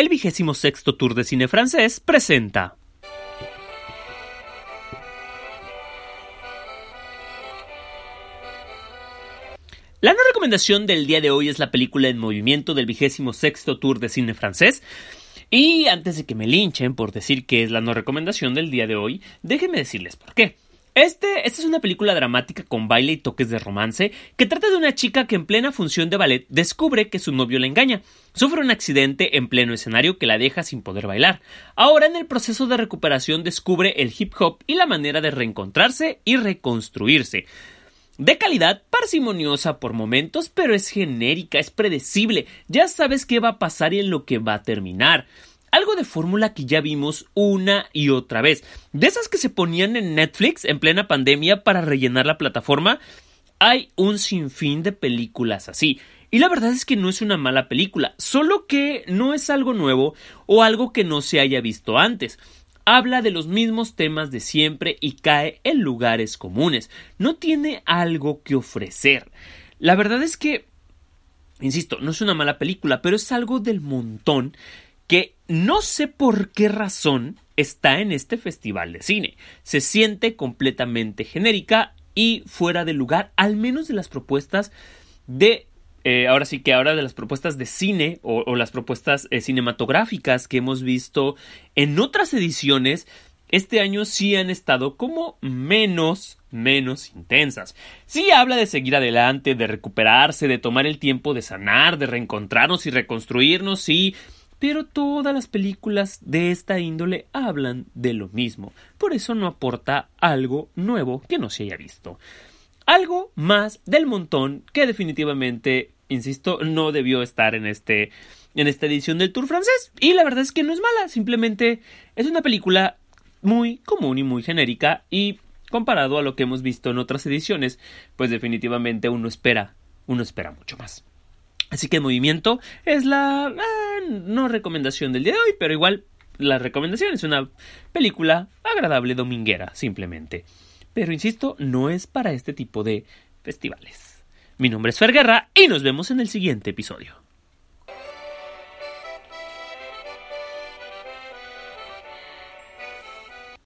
el 26º Tour de Cine Francés presenta. La no recomendación del día de hoy es la película En Movimiento del 26º Tour de Cine Francés. Y antes de que me linchen por decir que es la no recomendación del día de hoy, déjenme decirles por qué. Esta es una película dramática con baile y toques de romance que trata de una chica que en plena función de ballet descubre que su novio la engaña. Sufre un accidente en pleno escenario que la deja sin poder bailar. Ahora, en el proceso de recuperación, descubre el hip hop y la manera de reencontrarse y reconstruirse. De calidad parsimoniosa por momentos, pero es genérica, es predecible. Ya sabes qué va a pasar y en lo que va a terminar. Algo de fórmula que ya vimos una y otra vez. De esas que se ponían en Netflix en plena pandemia para rellenar la plataforma. Hay un sinfín de películas así. Y la verdad es que no es una mala película. Solo que no es algo nuevo o algo que no se haya visto antes. Habla de los mismos temas de siempre y cae en lugares comunes. No tiene algo que ofrecer. La verdad es que, insisto, no es una mala película, pero es algo del montón que no sé por qué razón está en este festival de cine. Se siente completamente genérica y fuera de lugar, al menos de las propuestas de... ahora de las propuestas de cine o las propuestas cinematográficas que hemos visto en otras ediciones, este año sí han estado como menos intensas. Sí habla de seguir adelante, de recuperarse, de tomar el tiempo de sanar, de reencontrarnos y reconstruirnos, sí, pero todas las películas de esta índole hablan de lo mismo. Por eso no aporta algo nuevo que no se haya visto. Algo más del montón que definitivamente, insisto, no debió estar en esta edición del Tour francés. Y la verdad es que no es mala, simplemente es una película muy común y muy genérica y comparado a lo que hemos visto en otras ediciones, pues definitivamente uno espera mucho más. Así que En Movimiento es la no recomendación del día de hoy, pero igual la recomendación es una película agradable dominguera, simplemente. Pero insisto, no es para este tipo de festivales. Mi nombre es Fer Guerra y nos vemos en el siguiente episodio.